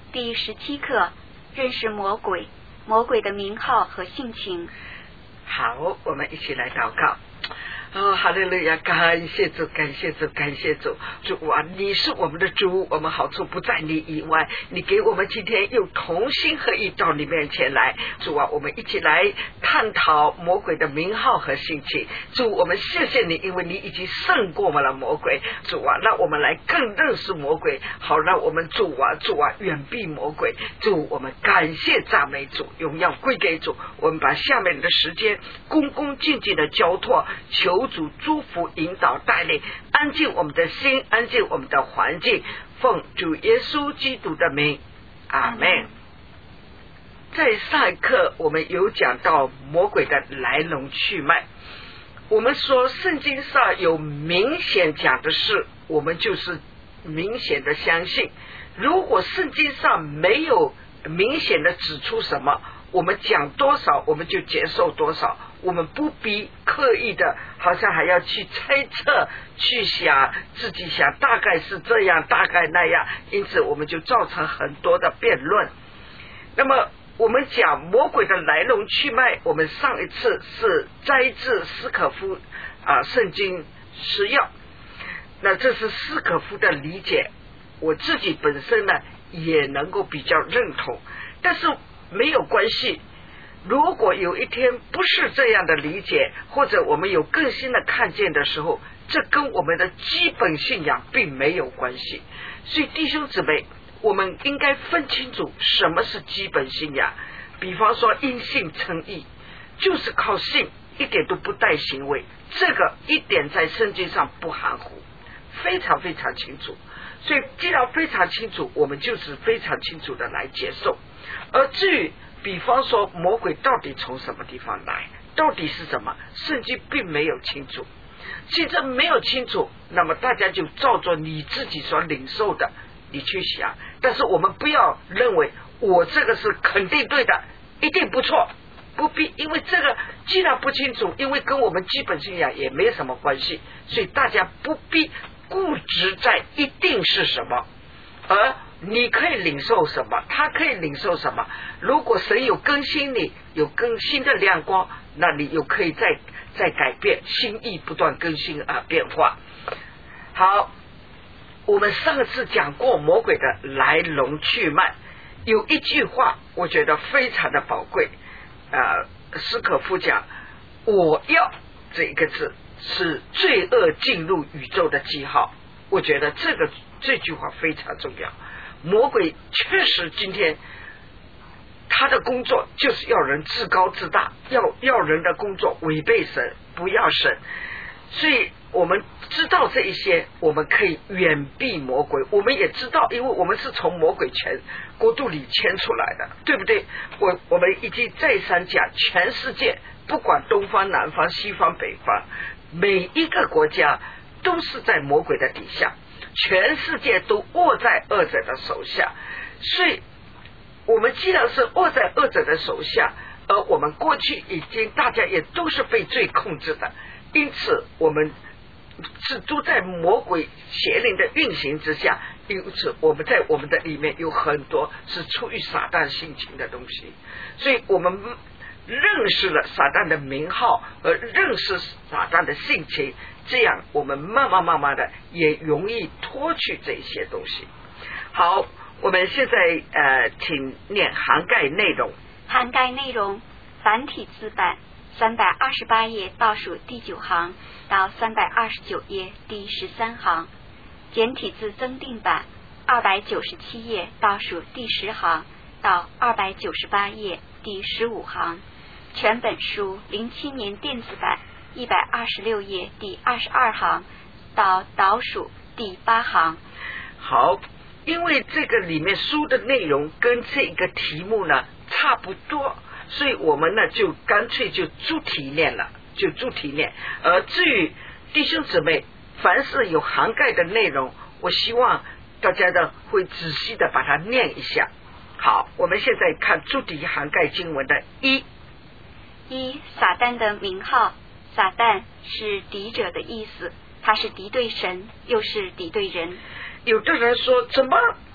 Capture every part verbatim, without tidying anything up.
第十七课，认识魔鬼，魔鬼的名号和性情。 好，我们一起来祷告。哦，哈利路亚！感谢主，感谢主，感谢主！主啊，你是我们的主，我们好处不在你以外。你给我们今天又同心合意到你面前来，主啊，我们一起来探讨魔鬼的名号和性情。主，我们谢谢你，因为你已经胜过了魔鬼。主啊，让我们来更认识魔鬼，好让我们主啊，主啊，远避魔鬼。主，我们感谢赞美主，荣耀归给主。我们把下面的时间恭恭敬敬的交托，求主祝福引导带领，安静我们的心，安静我们的环境，奉主耶稣基督的名，阿们。在上一课我们有讲到魔鬼的来龙去脉，我们说圣经上有明显讲的事，我们就是明显的相信。如果圣经上没有明显的指出什么，我们讲多少我们就接受多少，我们不必刻意的好像还要去猜测，去想自己想大概是这样大概那样，因此我们就造成很多的辩论。那么我们讲魔鬼的来龙去脉，我们上一次是摘自斯可夫啊圣经十要，那这是斯可夫的理解，我自己本身呢也能够比较认同，但是没有关系，如果有一天不是这样的理解，或者我们有更新的看见的时候，这跟我们的基本信仰并没有关系。所以弟兄姊妹，我们应该分清楚什么是基本信仰。比方说因信称义，就是靠信，一点都不带行为，这个一点在圣经上不含糊，非常非常清楚。所以既然非常清楚，我们就是非常清楚的来接受。而至于比方说魔鬼到底从什么地方来，到底是什么，圣经并没有清楚。既然没有清楚，那么大家就照着你自己所领受的你去想，但是我们不要认为我这个是肯定对的，一定不错，不必，因为这个既然不清楚，因为跟我们基本信仰也没什么关系，所以大家不必固执在一定是什么，而你可以领受什么，他可以领受什么。如果神有更新你，有更新的亮光，那你又可以再再改变，心意不断更新啊变化。好，我们上次讲过魔鬼的来龙去脉，有一句话我觉得非常的宝贵，呃，斯可夫讲我要这一个字是罪恶进入宇宙的记号，我觉得这个这句话非常重要。魔鬼确实今天他的工作就是要人自高自大，要要人的工作违背神，不要神。所以我们知道这一些，我们可以远避魔鬼。我们也知道，因为我们是从魔鬼圈国度里牵出来的，对不对？我我们已经再三讲，全世界不管东方南方西方北方，每一个国家都是在魔鬼的底下，全世界都握在恶者的手下。所以我们既然是握在恶者的手下，而我们过去已经大家也都是被罪控制的，因此我们是都在魔鬼邪灵的运行之下，因此我们在我们的里面有很多是出于撒旦性情的东西。所以我们认识了撒旦的名号，而认识撒旦的性情，这样我们慢慢慢慢的也容易脱去这些东西。好，我们现在呃，请念涵盖内容。 涵盖内容，繁体字版三百二十八页倒数第九行到三百二十九页第十三行，简体字增订版二百九十七页倒数第十行到二百九十八页第十五行，全本书零七年电子版一百二十六页第二十二行到倒数第八行。 好，因为这个里面书的内容跟这个题目呢差不多，所以我们呢就干脆就主题念了，就主题念。而至于弟兄姊妹，凡是有涵盖的内容，我希望大家呢会仔细的把它念一下。好，我们现在看主题涵盖经文的一。 一、撒旦的名号。撒旦是敌者的意思，他是敌对神，又是敌对人。 有的人说，怎么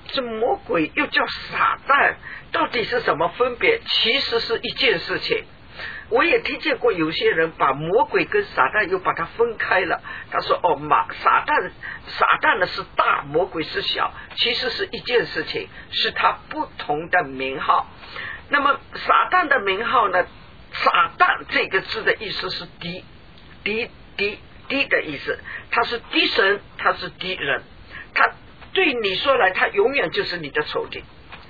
这魔鬼又叫撒旦，到底是什么分别？其实是一件事情。我也听见过有些人把魔鬼跟撒旦又把它分开了，他说哦，马撒旦撒旦呢是大，魔鬼是小，其实是一件事情，是他不同的名号。那么撒旦的名号呢，撒旦这个字的意思是敌敌敌敌的意思，他是敌神，他是敌人，他对你说来，他永远就是你的仇敌。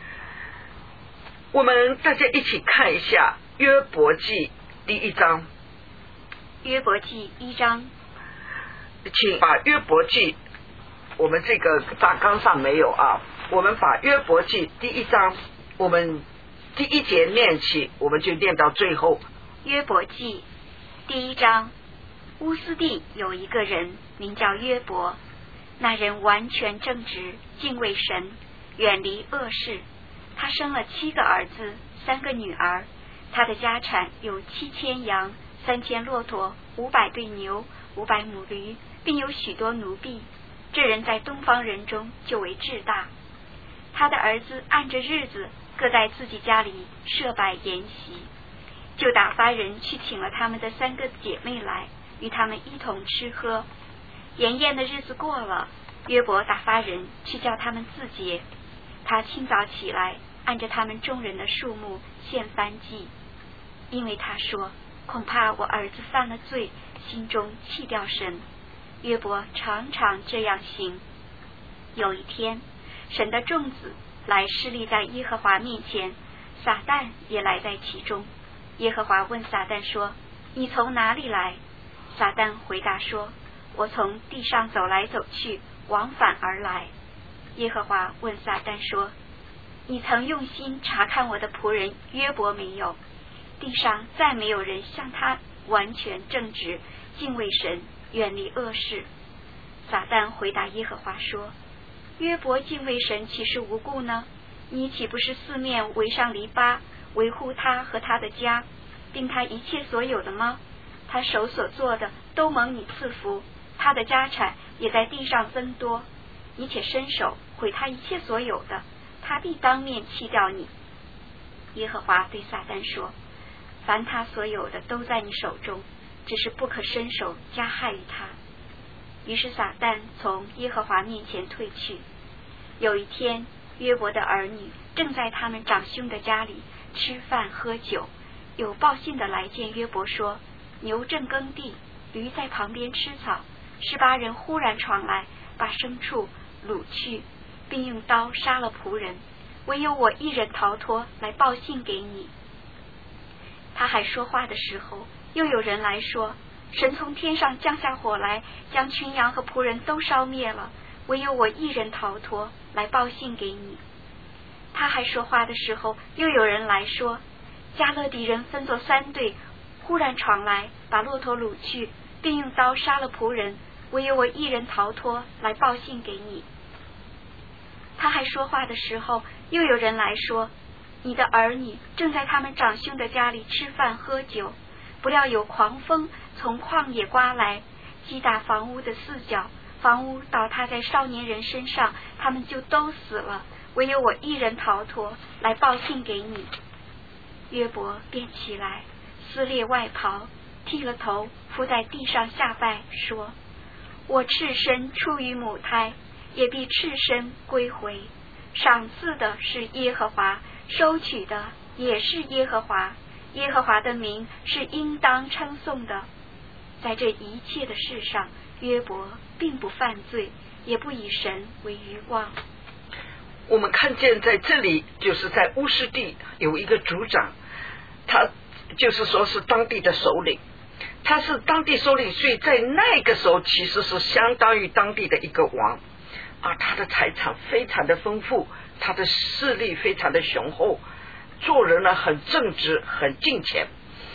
我们大家一起看一下约伯记第一章。 约伯记一章， 请把约伯记，我们这个大纲上没有啊，我们把约伯记第一章，我们第一节念起，我们就念到最后。 约伯记第一章，乌斯地有一个人名叫约伯，那人完全正直，敬畏神，远离恶事。他生了七个儿子，三个女儿。他的家产有七千羊，三千骆驼，五百对牛，五百母驴，并有许多奴婢。这人在东方人中就为至大。他的儿子按着日子，各在自己家里设摆筵席，就打发人去请了他们的三个姐妹来，与他们一同吃喝。筵宴的日子过了，约伯打发人去叫他们自洁。他清早起来，按着他们众人的数目献燔祭，因为他说恐怕我儿子犯了罪，心中弃掉神。约伯常常这样行。有一天，神的众子来侍立在耶和华面前，撒旦也来在其中。耶和华问撒旦说，你从哪里来？撒旦回答说，我从地上走来走去，往返而来。耶和华问撒旦说，你曾用心查看我的仆人约伯没有？地上再没有人像他完全正直，敬畏神，远离恶事。撒旦回答耶和华说，约伯敬畏神岂是无故呢？你岂不是四面围上篱笆，维护他和他的家，并他一切所有的吗？他手所做的都蒙你赐福，他的家产也在地上增多。你且伸手毁他一切所有的，他必当面弃掉你。耶和华对撒旦说，凡他所有的都在你手中，只是不可伸手加害于他。于是撒旦从耶和华面前退去。有一天，约伯的儿女正在他们长兄的家里吃饭喝酒，有报信的来见约伯说，牛正耕地，驴在旁边吃草，十八人忽然闯来，把牲畜掳去，并用刀杀了仆人，唯有我一人逃脱，来报信给你。他还说话的时候，又有人来说，神从天上降下火来，将群羊和仆人都烧灭了，唯有我一人逃脱，来报信给你。他还说话的时候，又有人来说，加勒底人分作三队，忽然闯来，把骆驼掳去，并用刀杀了仆人，唯有我一人逃脱，来报信给你。他还说话的时候，又有人来说，你的儿女正在他们长兄的家里吃饭喝酒，不料有狂风从旷野刮来，击打房屋的四角，房屋倒塌在少年人身上，他们就都死了，唯有我一人逃脱，来报信给你。约伯便起来，撕裂外袍，剃了头，伏在地上下拜，说，我赤身出于母胎，也必赤身归回。赏赐的是耶和华，收取的也是耶和华，耶和华的名是应当称颂的。在这一切的事上，约伯并不犯罪，也不以神为愚妄。 我们看见在这里，就是在乌斯地有一个族长，他就是说是当地的首领，他是当地首领，所以在那个时候其实是相当于当地的一个王啊，他的财产非常的丰富，他的势力非常的雄厚，做人呢很正直，很敬虔。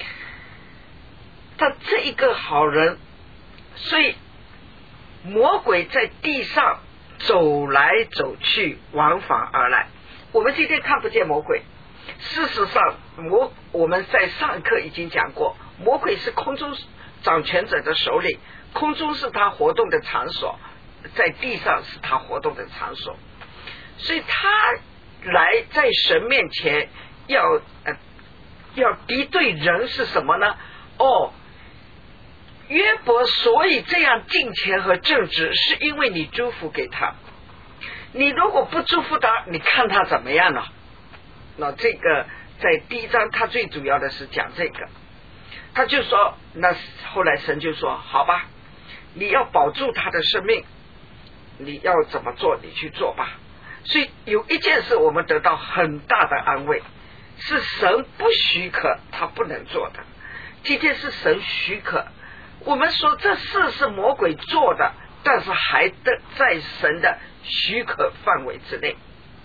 他这一个好人，所以魔鬼在地上走来走去，往返而来。我们今天看不见魔鬼，事实上魔我们在上课已经讲过，魔鬼是空中掌权者的首领，空中是他活动的场所，在地上是他活动的场所。 所以他来在神面前要呃要敌对人是什么呢？哦，约伯所以这样敬虔和正直，是因为你祝福给他。你如果不祝福他，你看他怎么样呢？那这个在第一章他最主要的是讲这个，他就说，那后来神就说，好吧，你要保住他的生命，你要怎么做你去做吧。所以有一件事我们得到很大的安慰，是神不许可他不能做的，今天是神许可。我们说这事是魔鬼做的，但是还得在神的许可范围之内。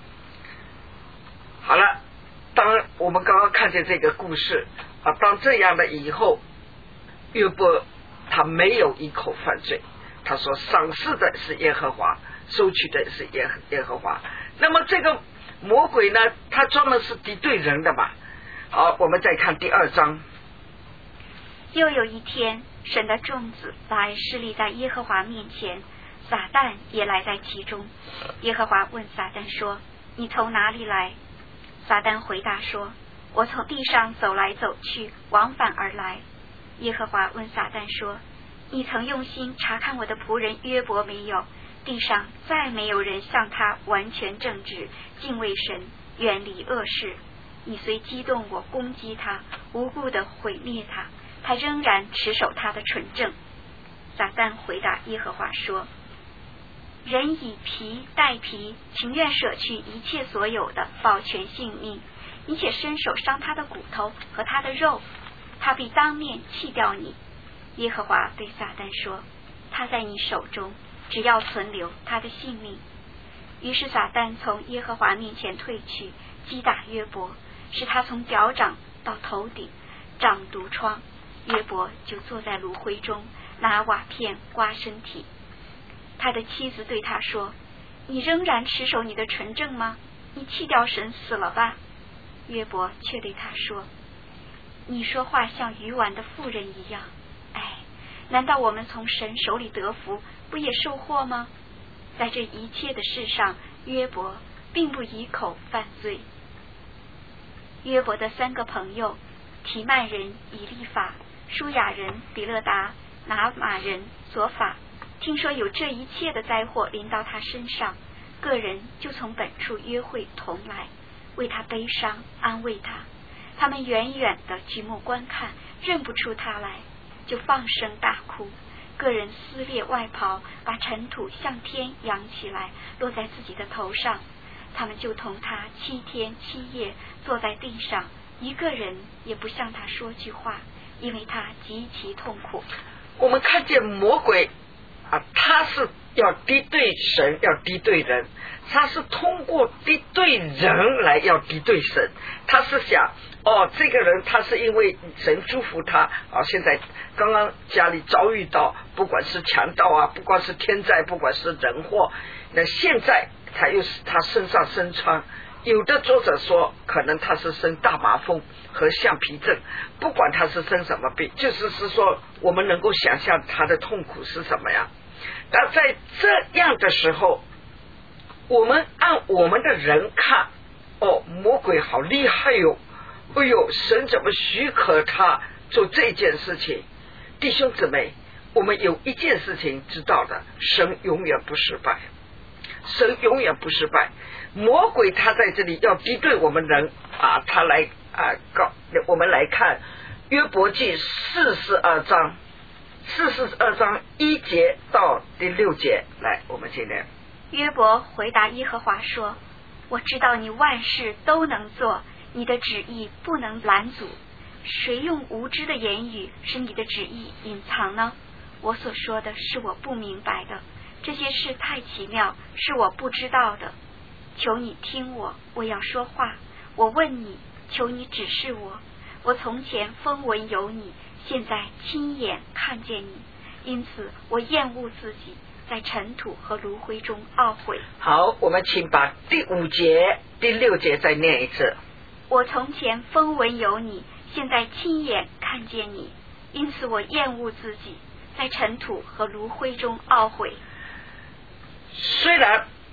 好了，当我们刚刚看见这个故事啊，当这样的以后，约伯他没有一口犯罪，他说赏赐的是耶和华，收取的是耶耶和华。那么这个魔鬼呢，他专门是敌对人的嘛。好，我们再看第二章。 又有一天，神的众子来侍立在耶和华面前，撒旦也来在其中。耶和华问撒旦说，你从哪里来？撒旦回答说，我从地上走来走去，往返而来。耶和华问撒旦说，你曾用心查看我的仆人约伯没有？地上再没有人像他完全正直，敬畏神，远离恶事。你虽激动我攻击他，无故的毁灭他，他仍然持守他的纯正。撒旦回答耶和华说，人以皮代皮，情愿舍去一切所有的，保全性命。你且伸手伤他的骨头和他的肉，他必当面弃掉你。耶和华对撒旦说，他在你手中，只要存留他的性命。于是撒旦从耶和华面前退去，击打约伯，使他从脚掌到头顶长毒疮。约伯就坐在炉灰中，拿瓦片刮身体。他的妻子对他说，你仍然持守你的纯正吗？你弃掉神死了吧？约伯却对他说，你说话像愚顽的妇人一样。哎，难道我们从神手里得福，不也受祸吗？在这一切的事上，约伯并不以口犯罪。约伯的三个朋友，提曼人以利法、舒雅人比勒达、拿马人索法，听说有这一切的灾祸临到他身上，个人就从本处约会同来，为他悲伤，安慰他。他们远远的举目观看，认不出他来，就放声大哭。个人撕裂外袍，把尘土向天扬起来，落在自己的头上。他们就同他七天七夜坐在地上，一个人也不向他说句话，因为他极其痛苦。 我们看见魔鬼啊，他是要敌对神，要敌对人，他是通过敌对人来要敌对神。他是想，哦，这个人他是因为神祝福他啊，现在刚刚家里遭遇到，不管是强盗啊，不管是天灾，不管是人祸，那现在他又是他身上生疮。有的作者说，可能他是生大麻风和橡皮症，不管他是生什么病，就是是说我们能够想象他的痛苦是什么样。那在这样的时候，我们按我们的人看，哦，魔鬼好厉害哟，哎呦，神怎么许可他做这件事情？弟兄姊妹，我们有一件事情知道的，神永远不失败，神永远不失败。魔鬼他在这里要敌对我们人啊，他来啊告我们来看约伯记四十二章四十二章一节到第六节，来，我们今天约伯回答耶和华说，我知道你万事都能做，你的旨意不能拦阻。谁用无知的言语使你的旨意隐藏呢？我所说的是我不明白的，这些事太奇妙，是我不知道的。求你听我，我要说话。我问你，求你指示我。我从前风闻有你，现在亲眼看见你，因此我厌恶自己，在尘土和炉灰中懊悔。 好，我们请把第五节第六节再念一次。 我从前风闻有你，现在亲眼看见你，因此我厌恶自己，在尘土和炉灰中懊悔。 虽然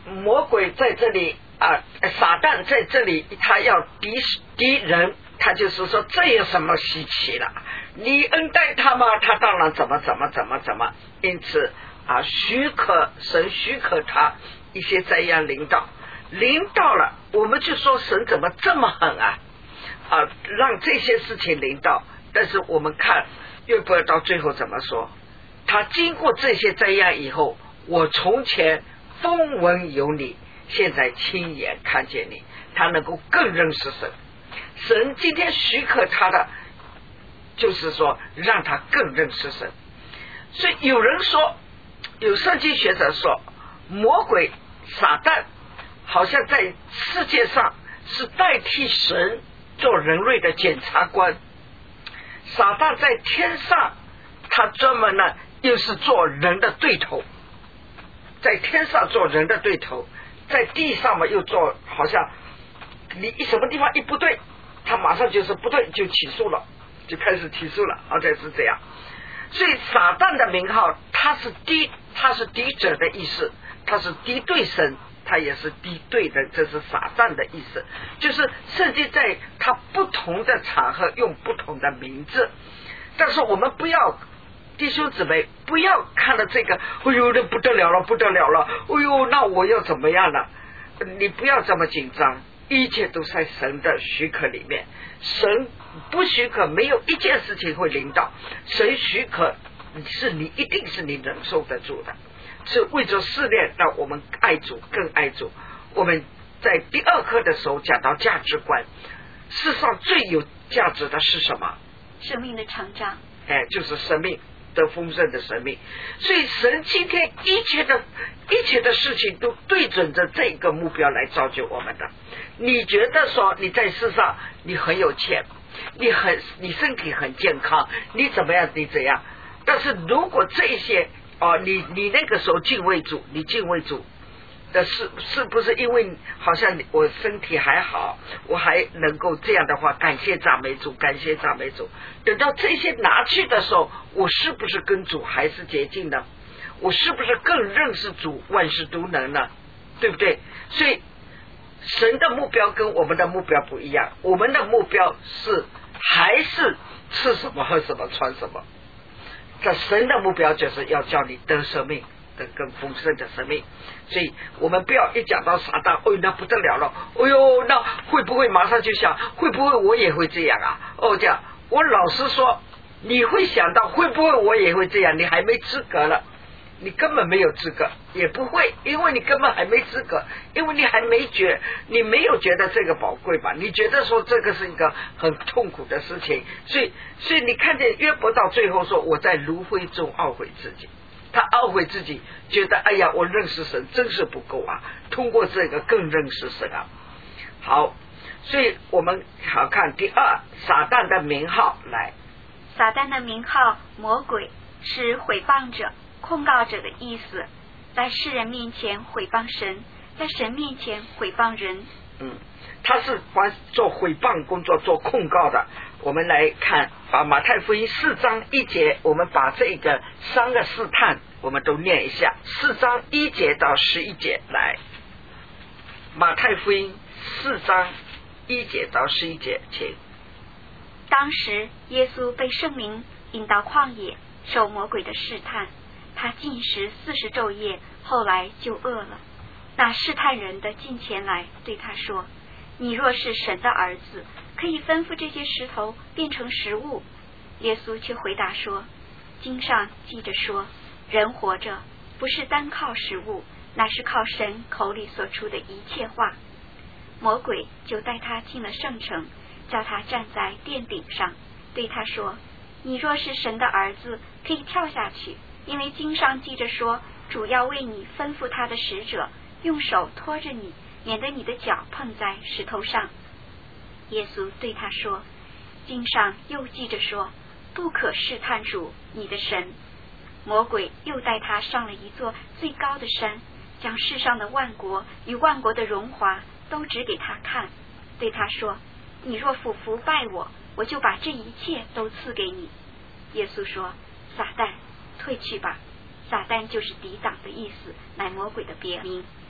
魔鬼在这里啊，撒旦在这里，他要敌敌人，他就是说这有什么稀奇了？你恩待他吗？他当然怎么怎么怎么怎么，因此啊，许可神许可他一些灾殃临到，临到了，我们就说神怎么这么狠啊？啊，让这些事情临到。但是我们看约伯到最后怎么说？他经过这些灾殃以后，我从前风闻有你，现在亲眼看见你，他能够更认识神。神今天许可他的，就是说让他更认识神。所以有人说，有圣经学者说，魔鬼撒旦好像在世界上是代替神做人类的检察官，撒旦在天上他专门呢又是做人的对头，在天上做人的对头，在地上嘛又做，好像你一什么地方一不对，他马上就是不对，就起诉了，就开始起诉了，好像是这样。所以撒旦的名号，他是敌，他是敌者的意思，他是敌对神，他也是敌对人，这是撒旦的意思。就是圣经在他不同的场合用不同的名字，但是我们不要，弟兄姊妹不要看了这个，哎呦那不得了了不得了了，哎呦那我要怎么样了？你不要这么紧张，一切都在神的许可里面，神不许可没有一件事情会临到，神许可是你一定是你忍受得住的，是为着试炼让我们爱主更爱主。我们在第二课的时候讲到价值观，世上最有价值的是什么？ 生命的成长， 哎，就是生命的丰盛的生命。所以神今天一切的一切的事情都对准着这个目标来造就我们的。你觉得说你在世上你很有钱，你很你身体很健康，你怎么样你怎样，但是如果这些哦，你你那个时候敬畏主，你敬畏主的是是不是因为好像我身体还好，我还能够这样的话，感谢赞美主，感谢赞美主。等到这些拿去的时候，我是不是跟主还是接近呢？我是不是更认识主，万事都能呢？对不对？所以神的目标跟我们的目标不一样，我们的目标是还是吃什么喝什么穿什么，这神的目标就是要叫你得生命，得更丰盛的生命。所以我们不要一讲到撒旦，哦那不得了了，哎呦那会不会马上就想会不会我也会这样啊？哦这样，我老实说，你会想到会不会我也会这样，你还没资格了，你根本没有资格，也不会，因为你根本还没资格，因为你还没觉，你没有觉得这个宝贵吧？你觉得说这个是一个很痛苦的事情，所以所以你看见约伯到最后说，我在炉灰中懊悔自己，他懊悔自己，觉得哎呀，我认识神真是不够啊，通过这个更认识神啊。好，所以我们好看第二，撒旦的名号来， 撒旦的名号魔鬼是毁谤者、控告者的意思，在世人面前毁谤神，在神面前毁谤人。 嗯，他是凡做毁谤工作、做控告的。我们来看啊，马太福音四章一节，我们把这个三个试探我们都念一下，四章一节到十一节来。马太福音四章一节到十一节，请。 当时耶稣被圣灵引到旷野，受魔鬼的试探，他禁食四十昼夜，后来就饿了。那试探人的近前来对他说，你若是神的儿子，可以吩咐这些石头变成食物。耶稣却回答说，经上记着说，人活着不是单靠食物，乃是靠神口里所出的一切话。魔鬼就带他进了圣城，叫他站在殿顶上，对他说，你若是神的儿子，可以跳下去，因为经上记着说，主要为你吩咐他的使者，用手托着你，免得你的脚碰在石头上。耶稣对他说，经上又记着说，不可试探主你的神。魔鬼又带他上了一座最高的山，将世上的万国与万国的荣华都指给他看，对他说，你若俯伏拜我，我就把这一切都赐给你。耶稣说，撒旦，退去吧。撒旦就是抵挡的意思，乃魔鬼的别名。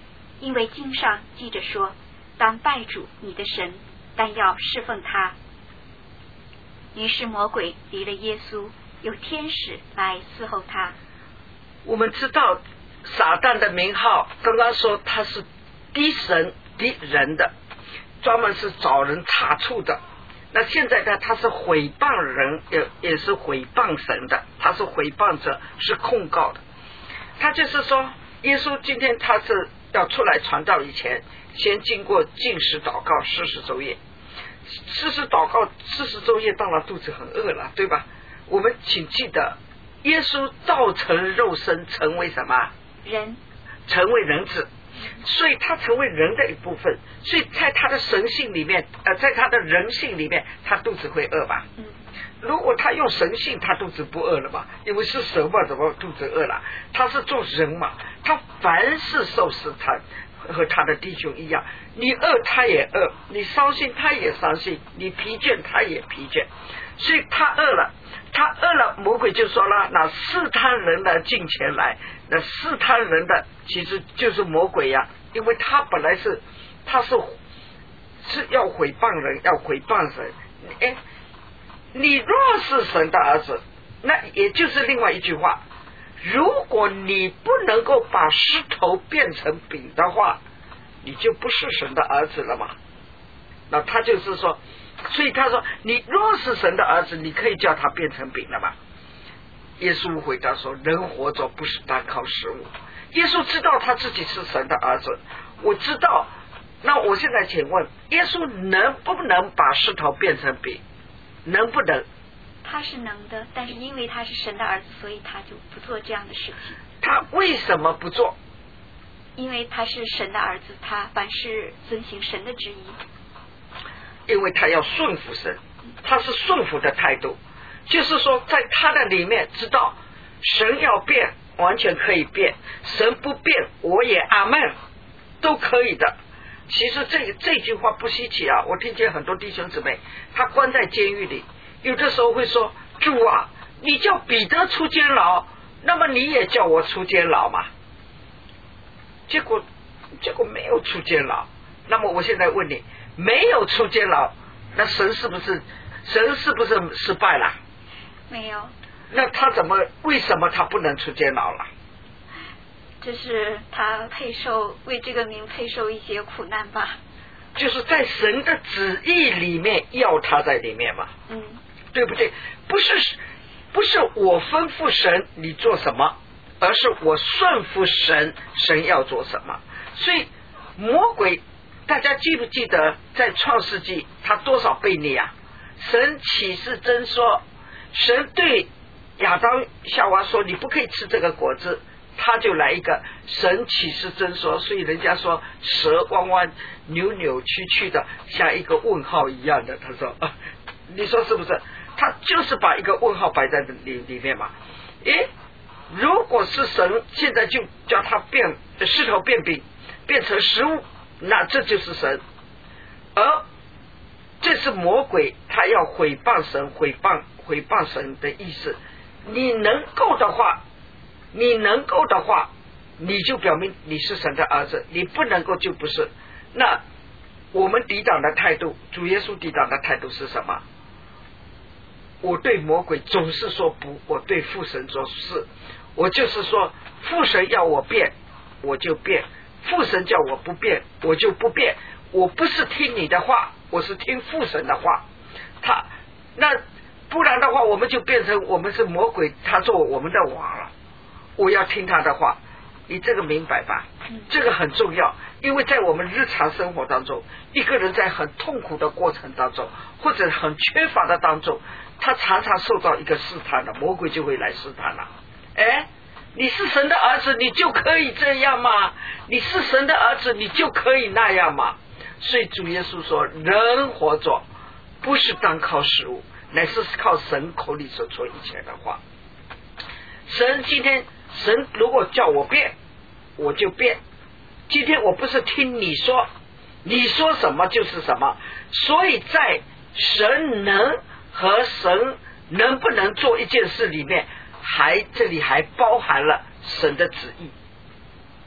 因为经上记着说，当拜主你的神，但要侍奉他。于是魔鬼离了耶稣，有天使来伺候他。 我们知道撒旦的名号，刚刚说他是敌神敌人的，专门是找人查处的。那现在呢，他是毁谤人，也也是毁谤神的，他是毁谤者，是控告的。他就是说，耶稣今天他是要出来传道以前，先经过禁食祷告四十昼夜，四十祷告四十昼夜，到了肚子很饿了，对吧？我们请记得，耶稣道成肉身，成为什么人？ 成为人子。所以他成为人的一部分，所以在他的神性里面，呃，在他的人性里面，他肚子会饿吧？ 嗯。 如果他用神性，他肚子不饿了嘛？因为是神嘛，怎么肚子饿了？他是做人嘛，他凡是受试探，和他的弟兄一样，你饿他也饿，你伤心他也伤心，你疲倦他也疲倦，所以他饿了。他饿了，魔鬼就说了，那试探人的进前来，那试探人的其实就是魔鬼呀、啊，因为他本来是他是是要毁谤人，要毁谤神。哎，你若是神的儿子，那也就是另外一句话，如果你不能够把石头变成饼的话，你就不是神的儿子了嘛。那他就是说，所以他说，你若是神的儿子，你可以叫他变成饼了嘛。耶稣回答说，人活着不是单靠食物。耶稣知道他自己是神的儿子，我知道。那我现在请问，耶稣能不能把石头变成饼？能不能？ 他是能的，但是因为他是神的儿子，所以他就不做这样的事情。 他为什么不做？ 因为他是神的儿子，他凡事遵行神的旨意。 因为他要顺服神，他是顺服的态度，就是说在他的里面知道神要变完全可以变，神不变我也阿们都可以的。其实这这句话不稀奇啊，我听见很多弟兄姊妹他关在监狱里，有的时候会说，主啊，你叫彼得出监牢，那么你也叫我出监牢嘛。结果结果没有出监牢。那么我现在问你，没有出监牢，那神是不是神是不是失败了？ 没有。 那他怎么为什么他不能出监牢了？ 就是他配受为这个名配受一些苦难吧。 就是在神的旨意里面要他在里面嘛， 嗯， 对不对？不是不是我吩咐神你做什么，而是我顺服神，神要做什么。所以魔鬼，大家记不记得在创世纪他多少悖逆啊？神启示真说，神对亚当夏娃说你不可以吃这个果子，他就来一个神启示真说。所以人家说蛇弯弯扭扭曲曲的，像一个问号一样的。他说、啊、你说是不是？他就是把一个问号摆在里里面嘛。诶，如果是神现在就叫他变石头变饼变成食物，那这就是神。而这是魔鬼他要毁谤神，毁谤毁谤神的意思。你能够的话你能够的话你就表明你是神的儿子，你不能够就不是。那我们抵挡的态度，主耶稣抵挡的态度是什么？我对魔鬼总是说不，我对父神说是。我就是说父神要我变我就变，父神叫我不变我就不变。我不是听你的话，我是听父神的话。他那不然的话我们就变成我们是魔鬼，他做我们的王了。我要听他的话，你这个明白吧？这个很重要。因为在我们日常生活当中，一个人在很痛苦的过程当中，或者很缺乏的当中，他常常受到一个试探了，魔鬼就会来试探了。哎，你是神的儿子，你就可以这样吗？你是神的儿子，你就可以那样吗？所以主耶稣说，人活着不是单靠食物，乃是靠神口里所说一切的话。神今天神如果叫我变我就变，今天我不是听你说，你说什么就是什么。所以在神能和神能不能做一件事里面，还这里还包含了神的旨意。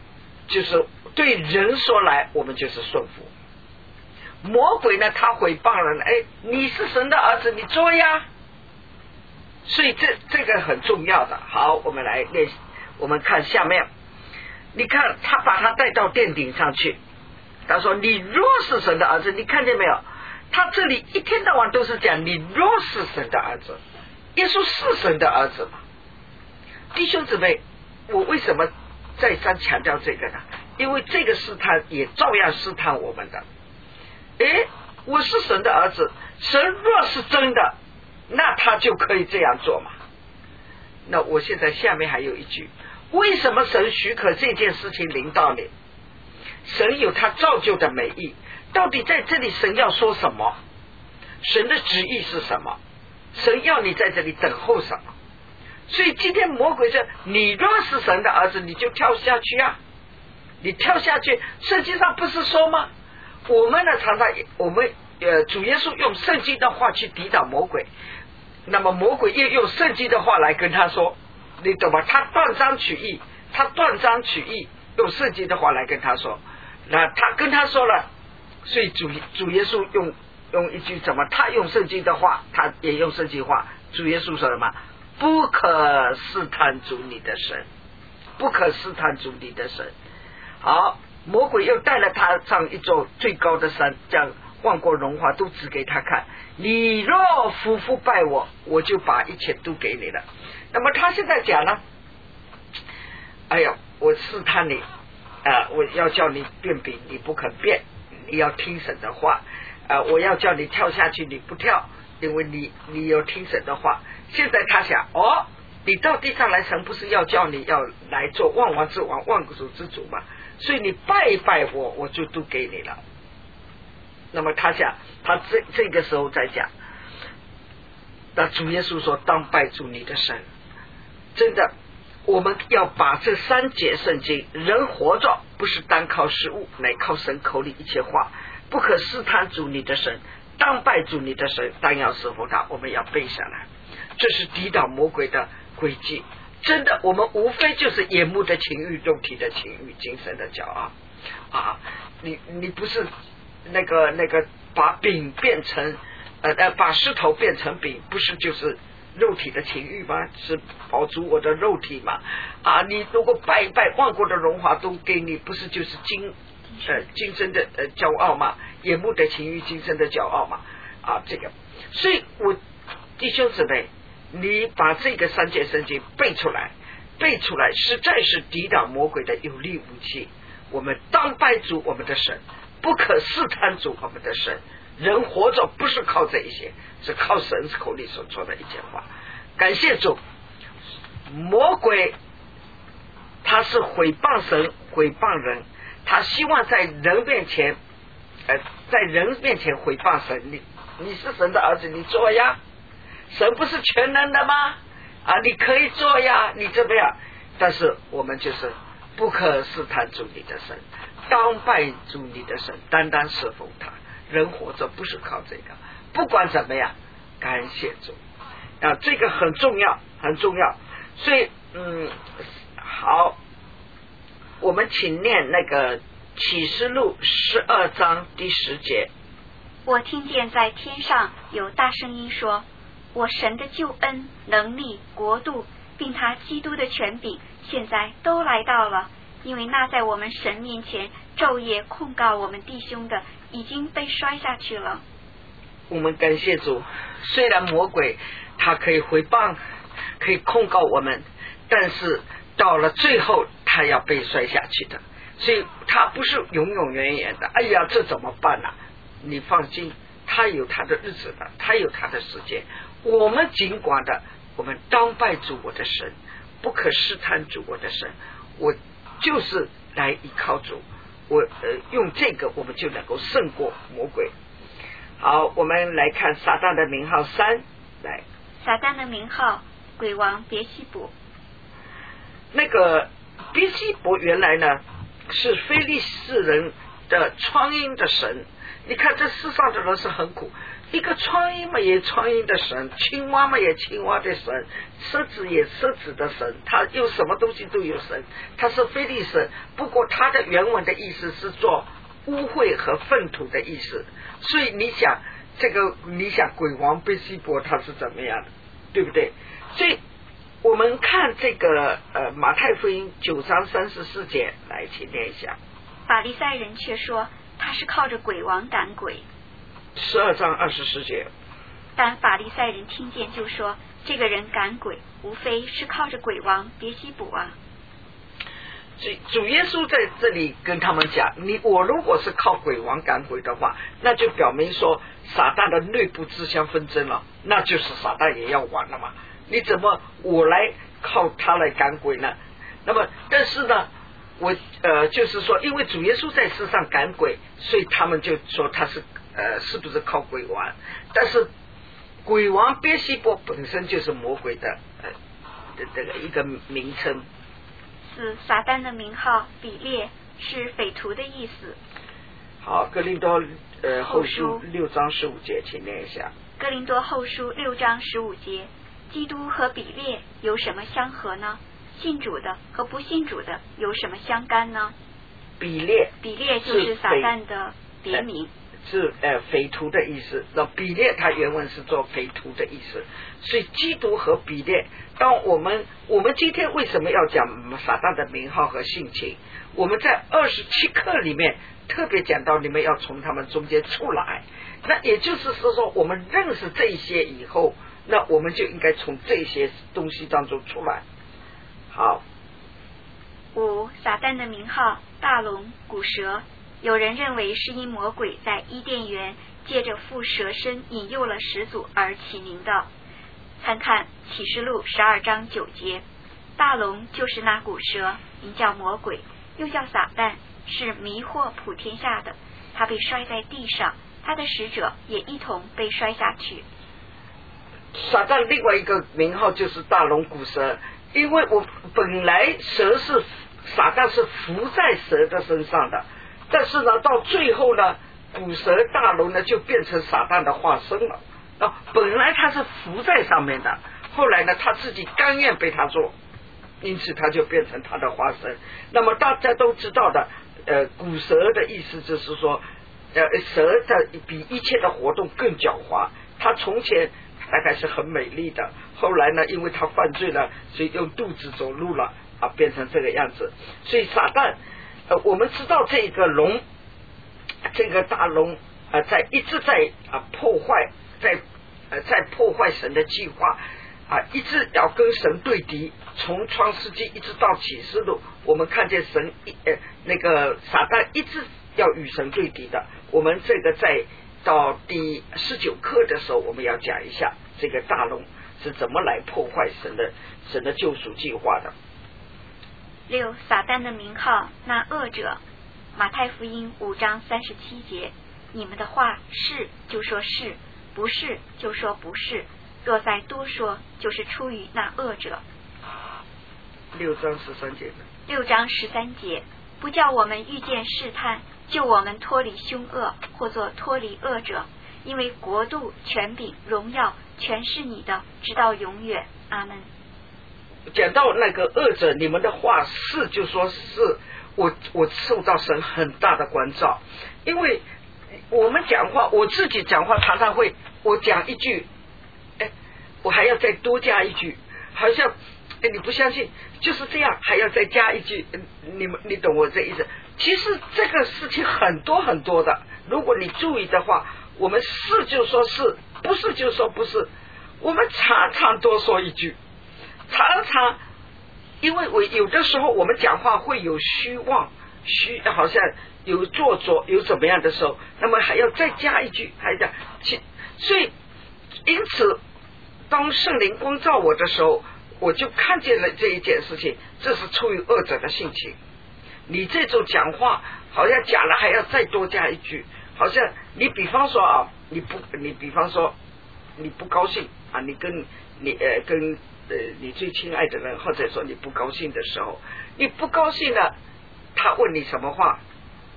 就是对人说来，我们就是顺服。魔鬼呢，他毁谤人，哎，你是神的儿子，你做呀。所以这这个很重要的。好，我们来练习，我们看下面。你看他把他带到殿顶上去，他说你若是神的儿子，你看见没有？他这里一天到晚都是讲你若是神的儿子，耶稣是神的儿子嘛。弟兄姊妹，我为什么再三强调这个呢？因为这个试探也照样试探我们的。诶，我是神的儿子，神若是真的，那他就可以这样做嘛。那我现在下面还有一句，为什么神许可这件事情临到你？神有他造就的美意，到底在这里神要说什么？神的旨意是什么？神要你在这里等候什么？所以今天魔鬼说你若是神的儿子，你就跳下去啊，你跳下去。圣经上不是说吗？我们呢常常我们呃主耶稣用圣经的话去抵挡魔鬼，那么魔鬼也用圣经的话来跟他说，你懂吗？他断章取义，他断章取义，用圣经的话来跟他说。那他跟他说了，所以主主耶稣用用一句怎么？他用圣经的话，他也用圣经话。主耶稣说什么？不可试探主你的神，不可试探主你的神。好，魔鬼又带了他上一座最高的山，将万国荣华都指给他看。你若俯伏拜我，我就把一切都给你了。那么他现在讲呢，哎呀，我试探你啊，我要叫你变饼，你不肯变，你要听神的话啊，我要叫你跳下去，你不跳，因为你你有听神的话。现在他想，哦，你到地上来，神不是要叫你要来做万王之王、万主之主吗？所以你拜一拜我，我就都给你了。那么他想，他这这个时候在讲，那主耶稣说，当拜主你的神。真的，我们要把这三节圣经，人活着不是单靠食物，乃靠神口里一切话。不可试探主你的神，当拜主你的神，当要侍奉他。我们要背下来，这是抵挡魔鬼的诡计。真的，我们无非就是眼目的情欲、肉体的情欲、精神的骄傲啊！你你不是那个那个把饼变成呃呃把石头变成饼，不是就是肉体的情欲吗？是饱足我的肉体吗？啊！你如果拜一拜，万国的荣华都给你，不是就是精呃精神的呃骄傲吗？眼目的情欲、精神的骄傲吗？啊，这个，所以我弟兄姊妹，你把这个三节圣经背出来，背出来，实在是抵挡魔鬼的有力武器。我们当拜主我们的神，不可试探主我们的神。人活着不是靠这一些，是靠神口里所说的一些话。感谢主，魔鬼他是毁谤神、毁谤人，他希望在人面前，呃，在人面前毁谤神。你你是神的儿子，你做呀。神不是全能的吗？啊，你可以做呀，你怎么样？但是我们就是不可试探主你的神，当拜主你的神，单单侍奉他。人活着不是靠这个，不管怎么样，感谢主啊，这个很重要，很重要。所以，嗯，好，我们请念那个启示录十二章第十节。 我听见在天上有大声音说，我神的救恩、能力、国度，并他基督的权柄，现在都来到了。因为那在我们神面前昼夜控告我们弟兄的，已经被摔下去了。 我们感谢主，虽然魔鬼他可以回谤，可以控告我们，但是到了最后他要被摔下去的，所以他不是永永远远的。哎呀，这怎么办呢、啊？你放心，他有他的日子的，他有他的时间。我们尽管的，我们当拜主我的神，不可试探主我的神。我就是来依靠主，我呃用这个我们就能够胜过魔鬼。好，我们来看撒旦的名号三，来， 撒旦的名号，鬼王别西卜。 那个别西卜原来呢是非利士人的疮痍的神。你看这世上的人是很苦，一个疮痍嘛也疮痍的神，青蛙嘛也青蛙的神，狮子也狮子的神，他有什么东西都有神，他是非利神。不过他的原文的意思是做污秽和粪土的意思。所以你想这个，你想鬼王贝西伯他是怎么样的，对不对？所以我们看这个呃马太福音九章三十四节，来请念一下。 法利赛人却说他是靠着鬼王赶鬼。 十二章二十四节。 但法利赛人听见就说，这个人赶鬼无非是靠着鬼王别西卜啊。 主耶稣在这里跟他们讲，你我如果是靠鬼王赶鬼的话，那就表明说撒旦的内部自相纷争了，那就是撒旦也要完了嘛。你怎么我来靠他来赶鬼呢？那么但是呢我呃就是说，因为主耶稣在世上赶鬼，所以他们就说他是呃是不是靠鬼王？但是鬼王别西卜本身就是魔鬼的呃的这个一个名称。 四，撒旦的名号比列是匪徒的意思。 好，哥林多呃后书六章十五节，请念一下。 哥林多后书六章十五节，基督和比列有什么相合呢？信主的和不信主的有什么相干呢？ 比列， 比列就是撒旦的别名， 是呃匪徒的意思。那比列它原文是做匪徒的意思，所以基督和比列，当我们我们今天为什么要讲撒旦的名号和性情？我们在二十七课里面特别讲到，你们要从他们中间出来。那也就是说，我们认识这些以后，那我们就应该从这些东西当中出来。好。 五，撒旦的名号大龙、古蛇，有人认为是因魔鬼在伊甸园借着附蛇身引诱了始祖而起名的。参看启示录十二章九节，大龙就是那古蛇，名叫魔鬼，又叫撒旦，是迷惑普天下的。他被摔在地上，他的使者也一同被摔下去。 撒旦另外一个名号就是大龙古蛇，因为我本来蛇是撒旦是伏在蛇的身上的，但是呢到最后呢古蛇大龙呢就变成撒旦的化身了。啊，本来他是伏在上面的，后来呢他自己甘愿被他做，因此他就变成他的化身。那么大家都知道的呃古蛇的意思就是说呃蛇的比一切的活动更狡猾，他从前大概是很美丽的，后来呢因为他犯罪了，所以用肚子走路了啊，变成这个样子。所以撒旦呃我们知道这个龙，这个大龙呃在一直在啊破坏，在呃在破坏神的计划啊，一直要跟神对敌。从创世纪一直到启示录，我们看见神呃那个撒旦一直要与神对敌的。我们这个在到第十九课的时候，我们要讲一下这个大龙是怎么来破坏神的神的救赎计划的。 六，撒旦的名号那恶者，马太福音五章三十七节，你们的话是就说是，不是就说不是，若再多说，就是出于那恶者。 六章十三节。 六章十三节，不叫我们遇见试探，救我们脱离凶恶，或作脱离恶者，因为国度、权柄、荣耀全是你的，直到永远。阿门。 讲到那个恶者，你们的话是就说是，我我受到神很大的关照，因为我们讲话，我自己讲话常常会，我讲一句，哎，我还要再多加一句，好像哎你不相信，就是这样，还要再加一句，你们你懂我这意思？其实这个事情很多很多的，如果你注意的话，我们是就说是，不是就说不是，我们常常多说一句。常常因为我有的时候我们讲话会有虚妄，虚好像有做作有怎么样的时候，那么还要再加一句，还要所以因此当圣灵光照我的时候，我就看见了这一件事情，这是出于恶者的性情。你这种讲话好像讲了还要再多加一句，好像你比方说啊，你不你比方说你不高兴啊，你跟你呃跟呃你最亲爱的人，或者说你不高兴的时候，你不高兴了，他问你什么话，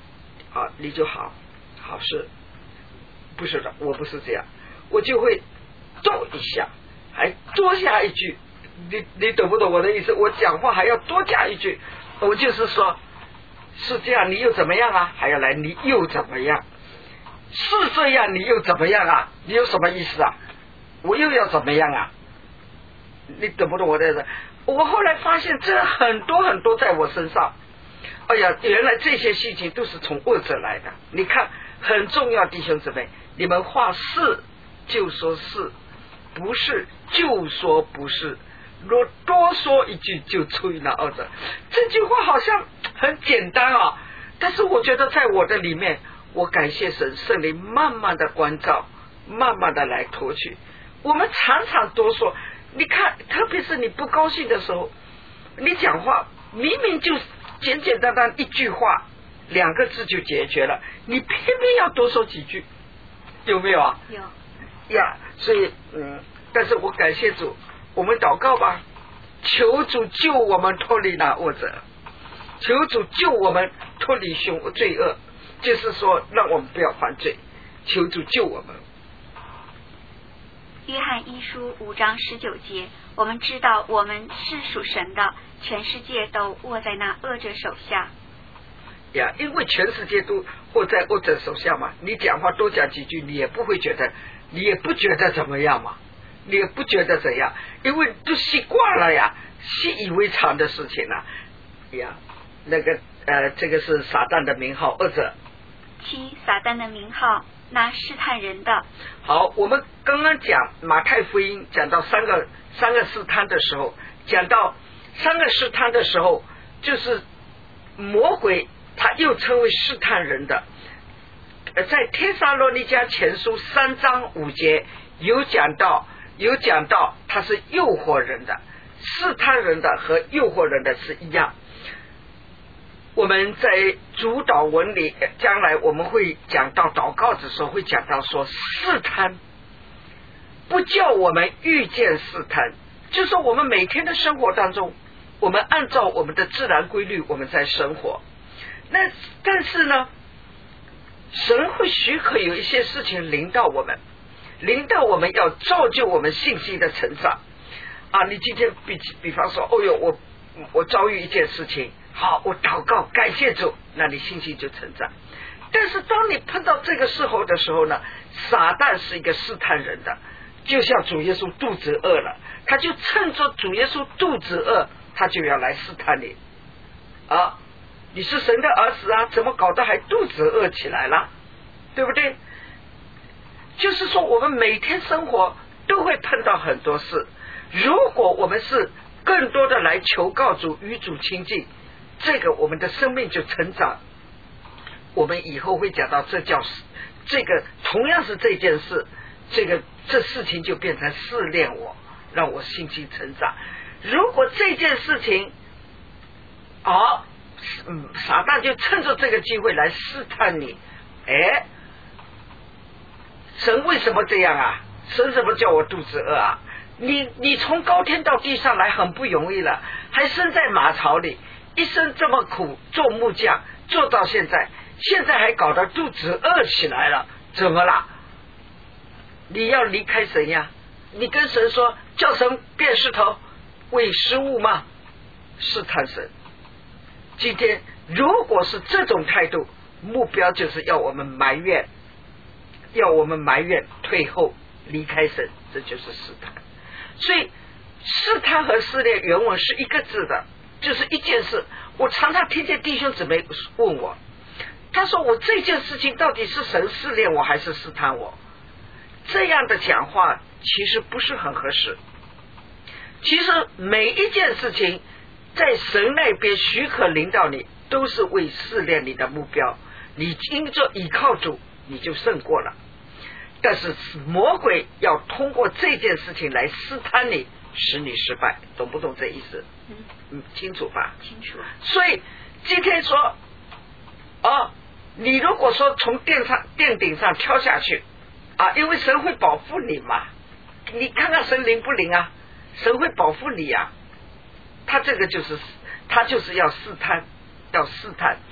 啊，你就好好事。不是的，我不是这样，我就会动一下，还多加一句，你你懂不懂我的意思？我讲话还要多加一句，我就是说，是这样，你又怎么样啊？还要来，你又怎么样？是这样，你又怎么样啊？你有什么意思啊？我又要怎么样啊？你懂不懂我的意思？我后来发现这很多很多在我身上，哎呀，原来这些事情都是从恶者来的。你看，很重要，弟兄姊妹，你们话是就说是，不是就说不是，若多说一句就出于那恶者。这句话好像很简单啊，但是我觉得在我的里面，我感谢神，圣灵慢慢的关照，慢慢的来脱去。我们常常多说，你看，特别是你不高兴的时候，你讲话明明就简简单单一句话，两个字就解决了，你偏偏要多说几句，有没有啊？ 有呀，所以嗯，但是我感谢主，我们祷告吧，求主救我们脱离那恶者，求主救我们脱离凶罪恶，就是说让我们不要犯罪，求主救我们。 约翰一书五章十九节，我们知道我们是属神的，全世界都握在那恶者手下。 呀，因为全世界都握在恶者手下嘛，你讲话多讲几句，你也不会觉得，你也不觉得怎么样嘛，你也不觉得怎样，因为都习惯了呀，习以为常的事情了呀。那个呃，这个是撒旦的名号，恶者。 七，撒旦的名号，那试探人的。 好，我们刚刚讲马太福音讲到三个三个试探的时候，讲到三个试探的时候，就是魔鬼他又称为试探人的。在帖撒罗尼迦前书三章五节有讲到，有讲到他是诱惑人的，试探人的和诱惑人的是一样。我们在主导文里，将来我们会讲到祷告的时候，会讲到说试探不叫我们遇见试探，就是说我们每天的生活当中，我们按照我们的自然规律我们在生活，那但是呢，神会许可有一些事情临到我们，临到我们要造就我们信心的成长啊！你今天比比方说，哦哟，我我遭遇一件事情，好，我祷告感谢主，那你信心就成长。但是当你碰到这个时候的时候呢，撒旦是一个试探人的，就像主耶稣肚子饿了，他就趁着主耶稣肚子饿，他就要来试探你啊！你是神的儿子啊，怎么搞得还肚子饿起来了，对不对？就是说我们每天生活都会碰到很多事，如果我们是更多的来求告主，与主亲近，这个我们的生命就成长。我们以后会讲到这叫这个同样是这件事，这个这事情就变成试炼我，让我信心成长。如果这件事情哦，嗯，撒旦就趁着这个机会来试探你，哎，神为什么这样啊？神怎么叫我肚子饿啊？你你从高天到地上来很不容易了，还生在马槽里，一生这么苦，做木匠做到现在，现在还搞得肚子饿起来了，怎么啦？你要离开神呀，你跟神说，叫神变石头为食物吗？试探神。今天如果是这种态度，目标就是要我们埋怨，要我们埋怨退后离开神，这就是试探。所以试探和试炼原文是一个字的，就是一件事。我常常听见弟兄姊妹问我，他说我这件事情到底是神试炼我还是试探我？这样的讲话其实不是很合适。其实每一件事情在神那边许可临到你，都是为试炼你的目标，你因着倚靠主，你就胜过了。但是魔鬼要通过这件事情来试探你，使你失败，懂不懂这意思？嗯嗯，清楚吧？ 清楚。 所以今天说哦，你如果说从殿上殿顶上跳下去啊，因为神会保护你嘛，你看看神灵不灵啊？神会保护你啊，他这个就是他就是要试探，要试探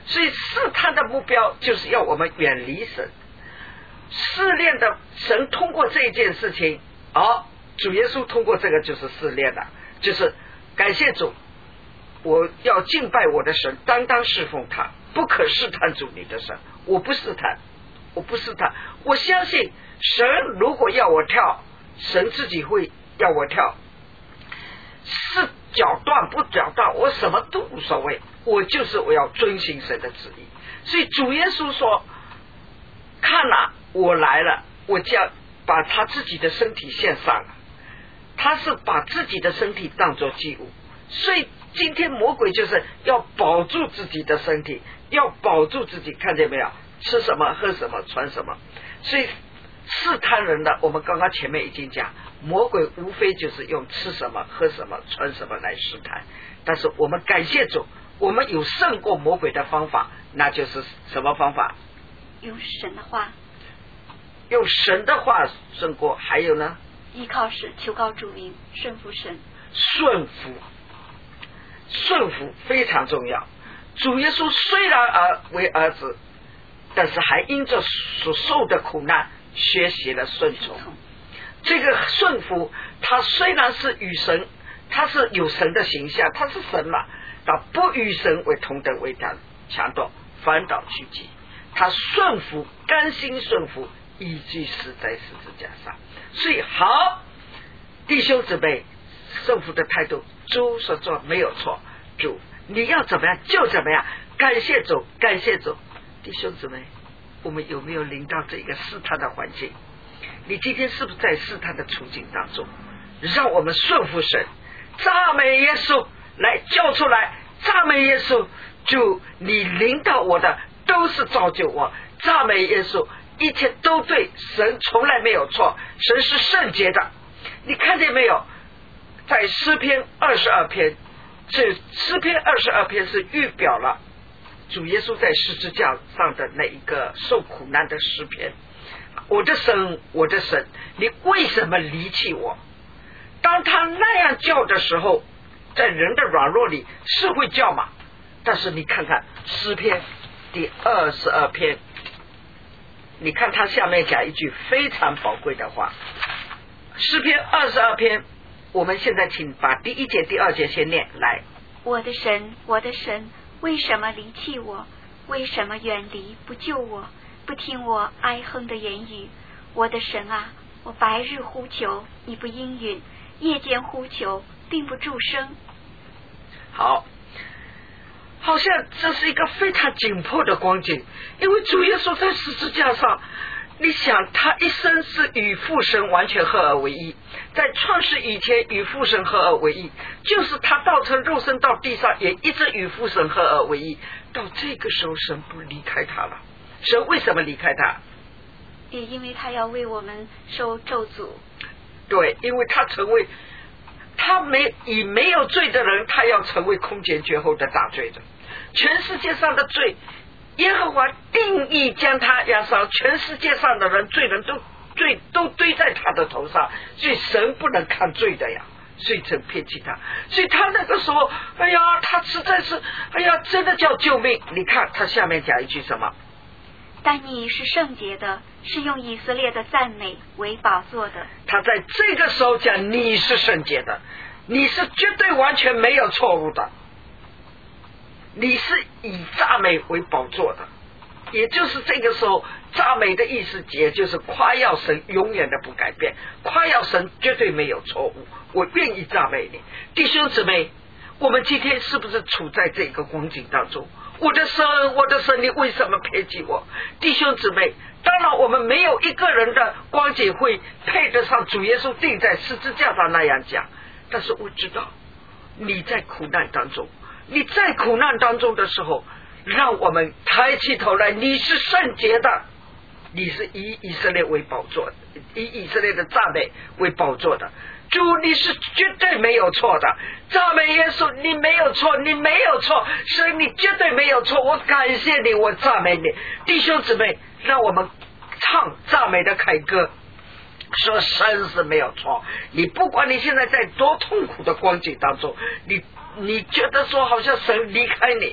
所以试探的目标就是要我们远离神。试炼的神通过这件事情，哦，主耶稣通过这个就是试炼了，就是感谢主，我要敬拜我的神，单单侍奉他，不可试探主你的神。我不试探，我不试探，我相信神如果要我跳，神自己会要我跳，是脚断不脚断，我什么都无所谓，我就是我要遵行神的旨意。所以主耶稣说，看了、啊、我来了，我将把他自己的身体献上了，他是把自己的身体当作祭物。所以今天魔鬼就是要保住自己的身体，要保住自己，看见没有，吃什么喝什么穿什么。所以试探人的，我们刚刚前面已经讲，魔鬼无非就是用吃什么喝什么穿什么来试探。但是我们感谢主，我们有胜过魔鬼的方法，那就是什么方法？ 用神的话， 用神的话胜过。还有呢， 依靠神，求告主名，顺服神。 顺服，顺服非常重要。主耶稣虽然儿为儿子，但是还因着所受的苦难学习了顺从。这个顺服，他虽然是与神，他是有神的形象，他是神嘛，他不与神为同等为他强盗，反倒虚己，他顺服，甘心顺服，以至于死在十字架上。所以好，弟兄姊妹，顺服的态度，主所做没有错，主你要怎么样就怎么样，感谢主，感谢主。弟兄姊妹，我们有没有临到这个试探的环境？你今天是不是在试探的处境当中？让我们顺服神，赞美耶稣，来叫出来，赞美耶稣，主你临到我的都是造就我，赞美耶稣，一切都对，神从来没有错，神是圣洁的。你看见没有，在诗篇二十二篇，这诗篇二十二篇是预表了主耶稣在十字架上的那一个受苦难的诗篇。我的神，我的神，你为什么离弃我？当他那样叫的时候，在人的软弱里是会叫嘛？但是你看看诗篇第二十二篇，你看他下面讲一句非常宝贵的话。诗篇二十二篇，我们现在请把第一节第二节先念来。 我的神，我的神，为什么离弃我？为什么远离不救我？不听我哀哼的言语？我的神啊，我白日呼求，你不应允；夜间呼求，并不助声。 好，好像这是一个非常紧迫的光景，因为主耶稣在十字架上，你想他一生是与父神完全合而为一，在创世以前与父神合而为一，就是他道成肉身到地上也一直与父神合而为一，到这个时候神不离开他了。神为什么离开他？ 也因为他要为我们受咒诅。 对，因为他成为他没以没有罪的人，他要成为空前绝后的大罪的。全世界上的罪，耶和华定义将他压伤，全世界上的人罪人都罪都堆在他的头上，所以神不能看罪的呀，所以神撇弃他。所以他那个时候，哎呀，他实在是，哎呀，真的叫救命。你看他下面讲一句什么？ 但你是圣洁的，是用以色列的赞美为宝座的。 他在这个时候讲你是圣洁的，你是绝对完全没有错误的，你是以赞美为宝座的。也就是这个时候，赞美的意思也就是夸耀神永远的不改变，夸耀神绝对没有错误，我愿意赞美你。弟兄姊妹，我们今天是不是处在这个光景当中？我的神，我的神，你为什么撇弃我？弟兄姊妹，当然我们没有一个人的光景会配得上主耶稣钉在十字架上那样讲，但是我知道你在苦难当中，你在苦难当中的时候，让我们抬起头来，你是圣洁的，你是以以色列为宝座的，以以色列的赞美为宝座的。主，你是绝对没有错的，赞美耶稣，你没有错，你没有错，神，你绝对没有错，我感谢你，我赞美你。弟兄姊妹，让我们唱赞美的凯歌，说神是没有错。你不管你现在在多痛苦的光景当中，你你觉得说好像神离开你，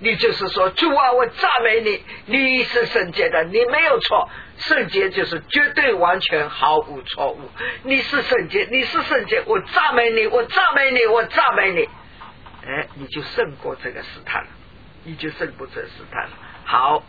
你就是说主啊，我赞美你，你是圣洁的，你没有错，圣洁就是绝对完全毫无错误，你是圣洁，你是圣洁，我赞美你，我赞美你，我赞美你，哎，你就胜过这个试探了，你就胜过这个试探了。好，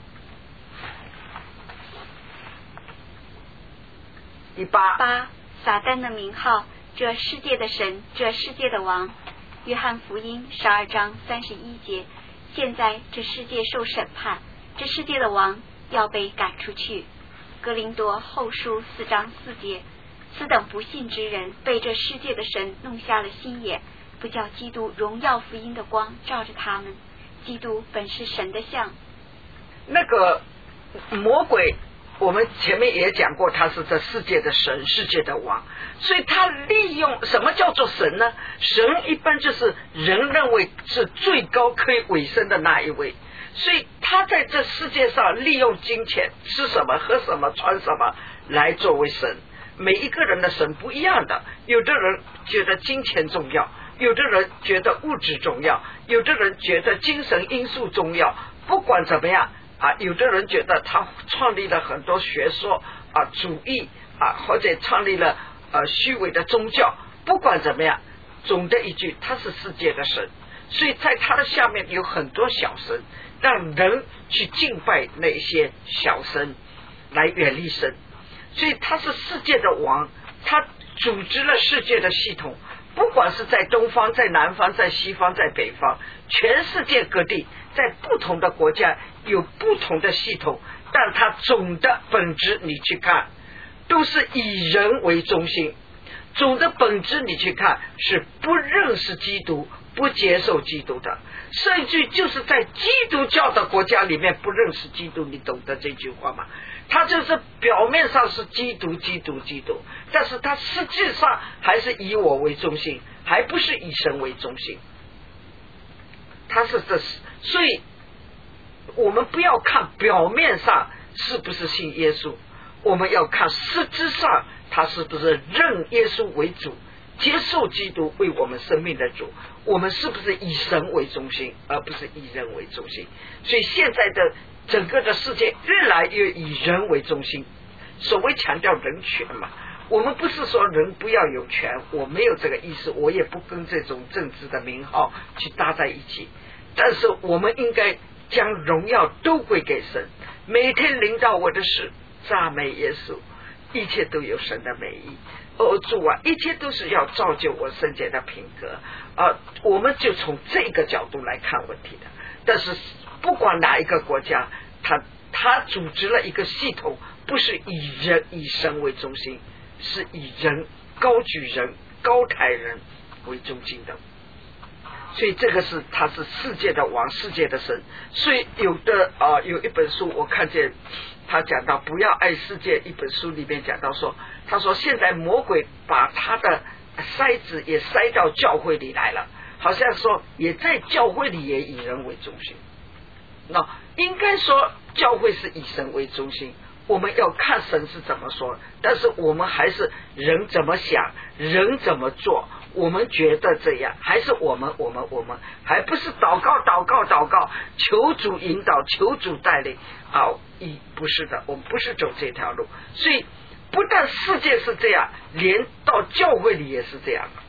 第八八撒旦的名号，这世界的神，这世界的王。约翰福音十二章三十一节，现在这世界受审判，这世界的王要被赶出去。哥林多后书四章四节，此等不信之人被这世界的神弄瞎了心眼，不叫基督荣耀福音的光照着他们。基督本是神的像。 那个魔鬼我们前面也讲过，他是这世界的神，世界的王，所以他利用什么叫做神呢？神一般就是人认为是最高可以委身的那一位，所以他在这世界上利用金钱，吃什么喝什么穿什么来作为神。每一个人的神不一样的，有的人觉得金钱重要，有的人觉得物质重要，有的人觉得精神因素重要。不管怎么样啊，有的人觉得他创立了很多学说啊、主义啊，或者创立了呃虚伪的宗教。不管怎么样，总的一句，他是世界的神，所以在他的下面有很多小神，让人去敬拜那些小神，来远离神。所以他是世界的王，他组织了世界的系统，不管是在东方，在南方，在西方，在北方，全世界各地，在不同的国家有不同的系统，但它总的本质你去看都是以人为中心，总的本质你去看是不认识基督，不接受基督的，甚至就是在基督教的国家里面不认识基督。你懂得这句话吗？他就是表面上是基督基督基督，但是他实际上还是以我为中心，还不是以神为中心。他是这，所以我们不要看表面上是不是信耶稣，我们要看实质上他是不是认耶稣为主，接受基督为我们生命的主，我们是不是以神为中心，而不是以人为中心。所以现在的整个的世界越来越以人为中心，所谓强调人权嘛，我们不是说人不要有权，我没有这个意思，我也不跟这种政治的名号去搭在一起，但是我们应该将荣耀都归给神。每天临到我的事，赞美耶稣，一切都有神的美意。哦，主啊，一切都是要造就我圣洁的品格啊！我们就从这个角度来看问题的。但是不管哪一个国家，他他组织了一个系统，不是以人以神为中心，是以人高举人高抬人为中心的。所以这个是他是世界的王，世界的神。所以有的啊、呃，有一本书我看见他讲到不要爱世界，一本书里面讲到说，他说现在魔鬼把他的筛子也塞到教会里来了，好像说也在教会里也以人为中心。那应该说教会是以神为中心，我们要看神是怎么说，但是我们还是人怎么想，人怎么做，我们觉得这样，还是我们我们我们还不是祷告祷告祷告，求主引导，求主带领啊！一不是的，我们不是走这条路。所以不但世界是这样，连到教会里也是这样的。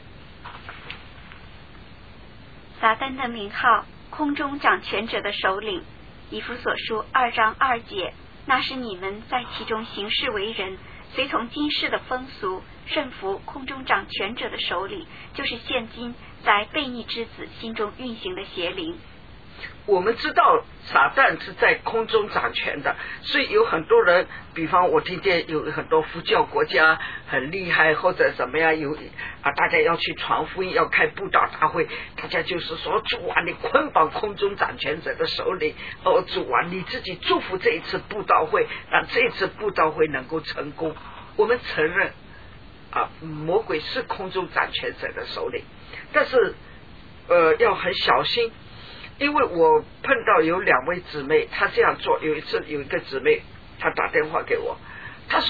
撒旦的名号，空中掌权者的首领。以弗所书二章二节，那是你们在其中行事为人，随从今世的风俗，顺服空中掌权者的首领，就是现今在悖逆之子心中运行的邪灵。 我们知道撒旦是在空中掌权的，所以有很多人，比方我听见有很多佛教国家很厉害，或者怎么样，有啊，大家要去传福音，要开布道大会，大家就是说，主啊，你捆绑空中掌权者的首领，哦，主啊，你自己祝福这一次布道会，让这一次布道会能够成功。我们承认啊，魔鬼是空中掌权者的首领，但是呃，要很小心。因为我碰到有两位姊妹，她这样做。有一次有一个姊妹，她打电话给我，她说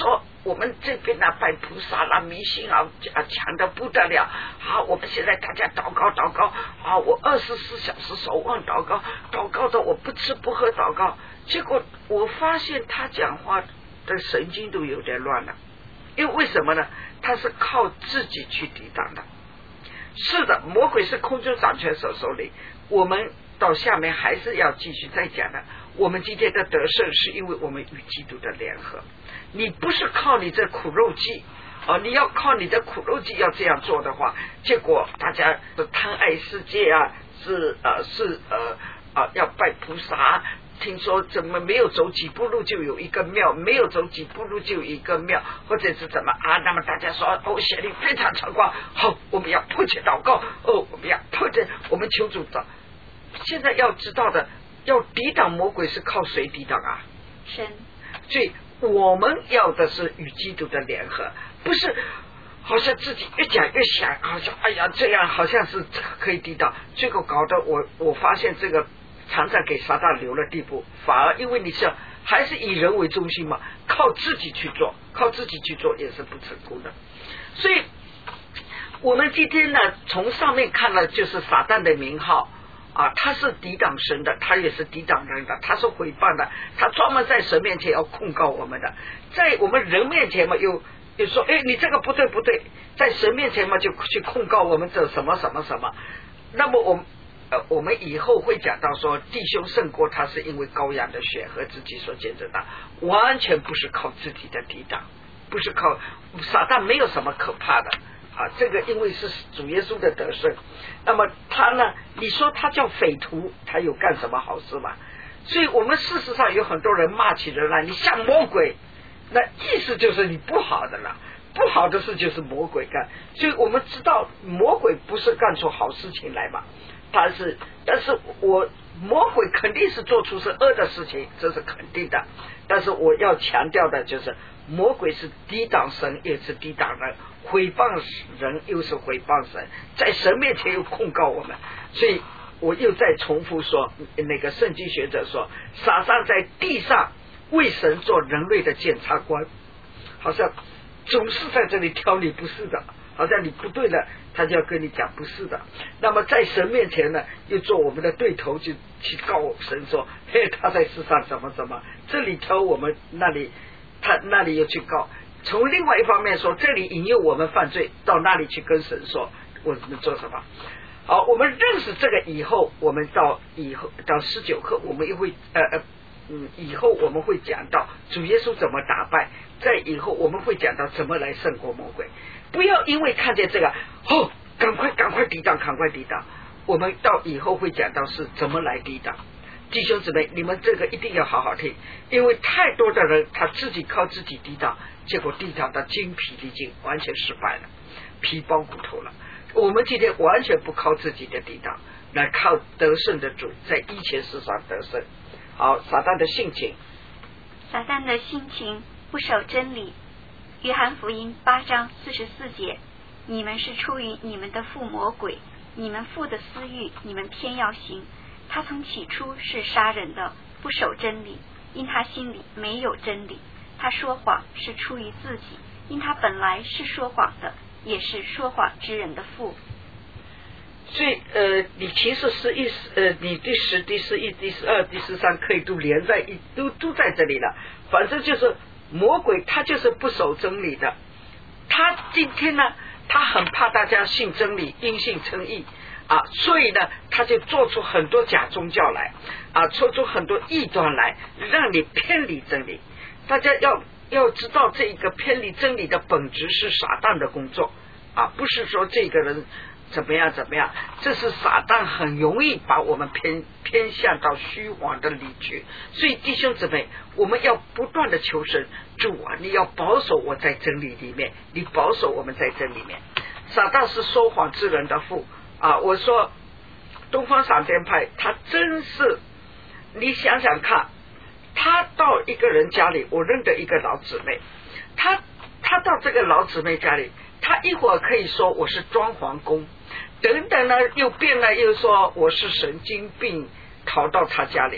我们这边呢拜菩萨啦，迷信啊强的不得了。好，我们现在大家祷告祷告啊，我二十四小时守望祷告，祷告的我不吃不喝祷告。结果我发现他讲话的神经都有点乱了，因为为什么呢？他是靠自己去抵挡的。是的，魔鬼是空中掌权手手里。我们到下面还是要继续再讲的。我们今天的得胜是因为我们与基督的联合。你不是靠你这苦肉计啊，你要靠你的苦肉计要这样做的话，结果大家是贪爱世界啊，是呃是呃啊要拜菩萨。听说怎么没有走几步路就有一个庙，没有走几步路就有一个庙，或者是怎么啊？那么大家说哦，显灵非常猖狂，好，我们要迫切祷告哦，我们要迫切，我们求主祷。现在要知道的，要抵挡魔鬼是靠谁抵挡啊？ 神。 所以我们要的是与基督的联合，不是好像自己越讲越想，好像哎呀这样好像是可以抵挡，结果搞得我我发现这个。常常给撒旦留了地步，反而因为你是还是以人为中心嘛，靠自己去做，靠自己去做也是不成功的。所以我们今天呢，从上面看了就是撒旦的名号啊，他是抵挡神的，他也是抵挡人的，他是毁谤的，他专门在神面前要控告我们的，在我们人面前嘛又又说哎你这个不对不对，在神面前嘛就去控告我们这什么什么什么。那么我们呃，我们以后会讲到说，弟兄胜过他是因为羔羊的血和自己所见证的，完全不是靠自己的抵挡，不是靠撒旦，没有什么可怕的啊。这个因为是主耶稣的得胜，那么他呢？你说他叫匪徒，他有干什么好事吗？所以我们事实上有很多人骂起人来，你像魔鬼，那意思就是你不好的了。不好的事就是魔鬼干，所以我们知道魔鬼不是干出好事情来嘛。他是，但是我魔鬼肯定是做出是恶的事情，这是肯定的。但是我要强调的就是，魔鬼是抵挡神，也是抵挡人，毁谤人又是毁谤神，在神面前又控告我们。所以我又再重复说，那个圣经学者说，撒旦在地上为神做人类的检察官，好像总是在这里挑你不是的。好像你不对的，他就要跟你讲不是的。那么在神面前呢，又做我们的对头，就去告神说，嘿，他在世上怎么怎么，这里挑我们，那里他那里又去告。从另外一方面说，这里引诱我们犯罪，到那里去跟神说，我们做什么？好，我们认识这个以后，我们到以后到十九课，我们又会呃呃嗯，以后我们会讲到主耶稣怎么打败，在以后我们会讲到怎么来胜过魔鬼。不要因为看见这个哦，赶快赶快抵挡，赶快抵挡。我们到以后会讲到是怎么来抵挡。弟兄姊妹，你们这个一定要好好听，因为太多的人他自己靠自己抵挡，结果抵挡的精疲力尽，完全失败了，皮包骨头了。我们今天完全不靠自己的抵挡，来靠得胜的主在一切事上得胜。好，撒旦的性情， 撒旦的性情不守真理。约翰福音八章四十四节，你们是出于你们的父魔鬼，你们父的私欲，你们偏要行。他从起初是杀人的，不守真理，因他心里没有真理。他说谎是出于自己，因他本来是说谎的，也是说谎之人的父。 所以呃，你其实十一呃，你第十、第十一、第十二、第十三可以都连在一，都都在这里了。反正就是魔鬼，他就是不守真理的。他今天呢，他很怕大家信真理，因信称义啊，所以呢，他就做出很多假宗教来啊，做出很多异端来，让你偏离真理。大家要要知道，这个偏离真理的本质是撒旦的工作啊，不是说这个人怎么样怎么样，这是撒旦很容易把我们偏偏向到虚妄的里去。所以弟兄姊妹，我们要不断的求神，主啊，你要保守我在真理里面，你保守我们在真里面。撒旦是说谎之人的父啊！我说东方闪电派，他真是，你想想看，他到一个人家里，我认得一个老姊妹，他他到这个老姊妹家里，他一会儿可以说我是装潢工，等等呢又变了又说我是神经病逃到他家里，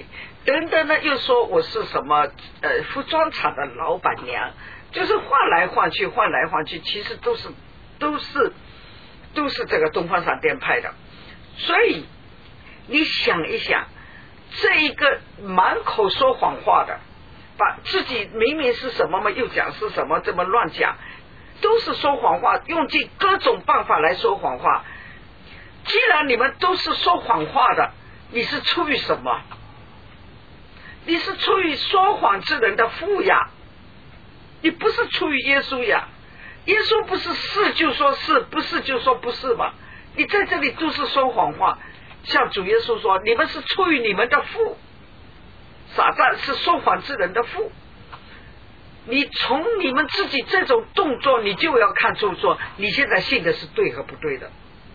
等等呢又说我是什么呃服装厂的老板娘，就是换来换去换来换去，其实都是都是都是这个东方闪电派的。所以你想一想，这一个满口说谎话的，把自己明明是什么嘛又讲是什么，这么乱讲，都是说谎话，用尽各种办法来说谎话。既然你们都是说谎话的，你是出于什么？你是出于说谎之人的富呀，你不是出于耶稣呀。耶稣不是是就说是，不是就说不是吗？你在这里都是说谎话。像主耶稣说，你们是出于你们的父，撒旦是说谎之人的父。你从你们自己这种动作，你就要看出说你现在信的是对和不对的。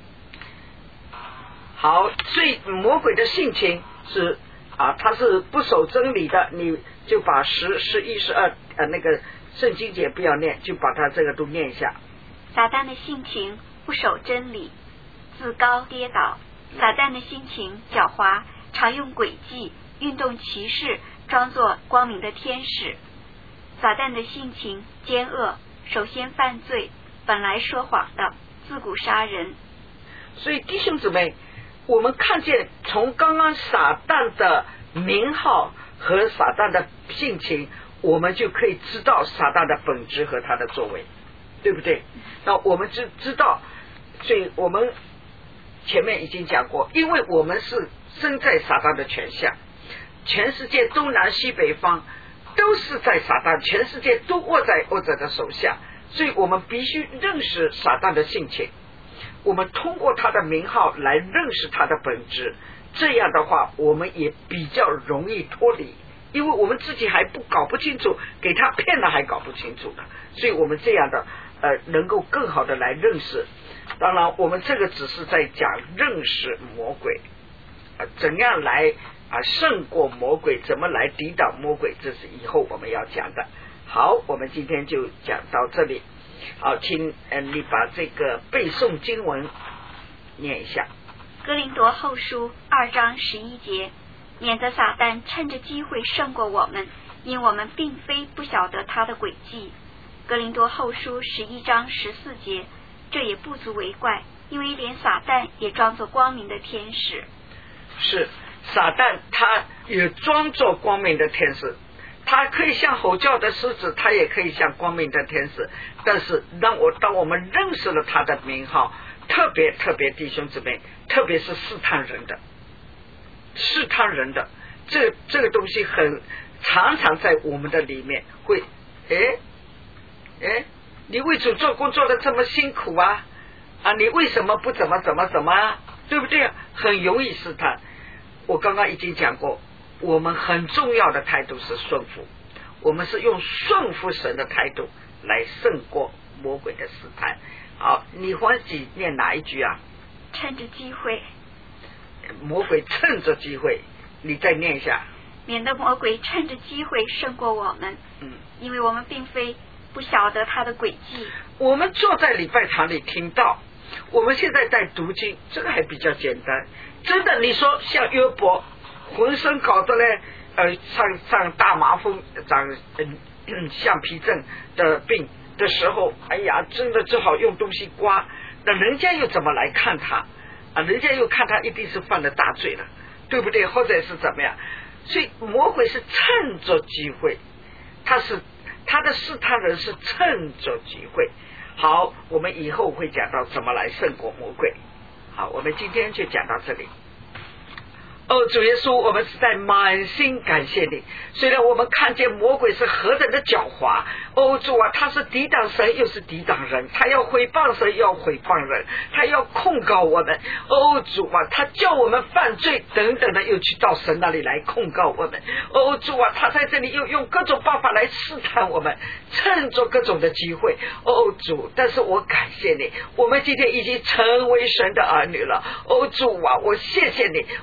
好，所以魔鬼的性情是啊，他是不守真理的，你就把十、十一、十二呃那个圣经节不要念，就把它这个都念一下。 撒旦的性情不守真理，自高跌倒。撒旦的心情狡猾，常用诡计，运动骑士，装作光明的天使。撒旦的性情奸恶，首先犯罪，本来说谎的，自古杀人。 所以弟兄姊妹，我们看见从刚刚撒旦的名号和撒旦的性情，我们就可以知道撒旦的本质和他的作为，对不对？那我们就知道，所以我们前面已经讲过，因为我们是身在撒旦的权下，全世界东南西北方都是在撒旦，全世界都握在恶者的手下，所以我们必须认识撒旦的性情，我们通过他的名号来认识他的本质，这样的话我们也比较容易脱离，因为我们自己还不搞不清楚，给他骗了还搞不清楚呢，所以我们这样的呃能够更好的来认识。当然我们这个只是在讲认识魔鬼、呃、怎样来啊胜过魔鬼，怎么来抵挡魔鬼，这是以后我们要讲的。好，我们今天就讲到这里。好，请呃你把这个背诵经文念一下。 哥林多后书二章十一节，免得撒旦趁着机会胜过我们，因我们并非不晓得他的诡计。哥林多后书十一章十四节，这也不足为怪，因为连撒旦也装作光明的天使。 是，撒旦他也装作光明的天使，他可以像吼叫的狮子，他也可以像光明的天使。但是当我当我们认识了他的名号，特别特别弟兄姊妹，特别是试探人的试探人的这这个东西很常常在我们的里面会诶诶你为主做工作的这么辛苦啊啊你为什么不怎么怎么怎么啊，对不对？很容易试探。我刚刚已经讲过，我们很重要的态度是顺服，我们是用顺服神的态度来胜过魔鬼的试探。好，你欢喜念哪一句啊？ 趁着机会， 魔鬼趁着机会，你再念一下。 免得魔鬼趁着机会胜过我们，嗯，因为我们并非不晓得他的诡计。我们坐在礼拜堂里听到，我们现在在读经，这个还比较简单。真的，你说像约伯，浑身搞得嘞，呃，上上大麻风，长嗯橡皮症的病的时候，哎呀，真的只好用东西刮。那人家又怎么来看他啊？人家又看他一定是犯了大罪了，对不对？或者是怎么样？所以魔鬼是趁着机会，他是他的试探人是趁着机会。好，我们以后会讲到怎么来胜过魔鬼。好，我们今天就讲到这里。哦，主耶稣，我们实在满心感谢你。虽然我们看见魔鬼是何等的狡猾，哦主啊，他是抵挡神又是抵挡人，他要毁谤神要毁谤人，他要控告我们。哦主啊，他叫我们犯罪等等的，又去到神那里来控告我们。哦主啊，他在这里又用各种办法来试探我们，趁着各种的机会。哦主，但是我感谢你，我们今天已经成为神的儿女了。哦主啊，我谢谢你。哦，我们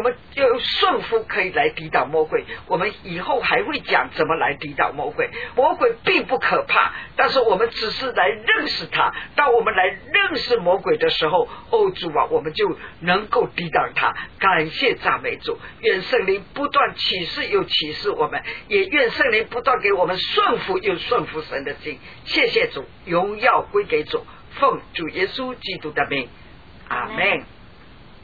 们有顺服可以来抵挡魔鬼。我们以后还会讲怎么来抵挡魔鬼。魔鬼并不可怕，但是我们只是来认识他。当我们来认识魔鬼的时候，哦主啊，我们就能够抵挡他。感谢赞美主，愿圣灵不断启示又启示我们，也愿圣灵不断给我们顺服又顺服神的心。谢谢主，荣耀归给主，奉主耶稣基督的名，阿们。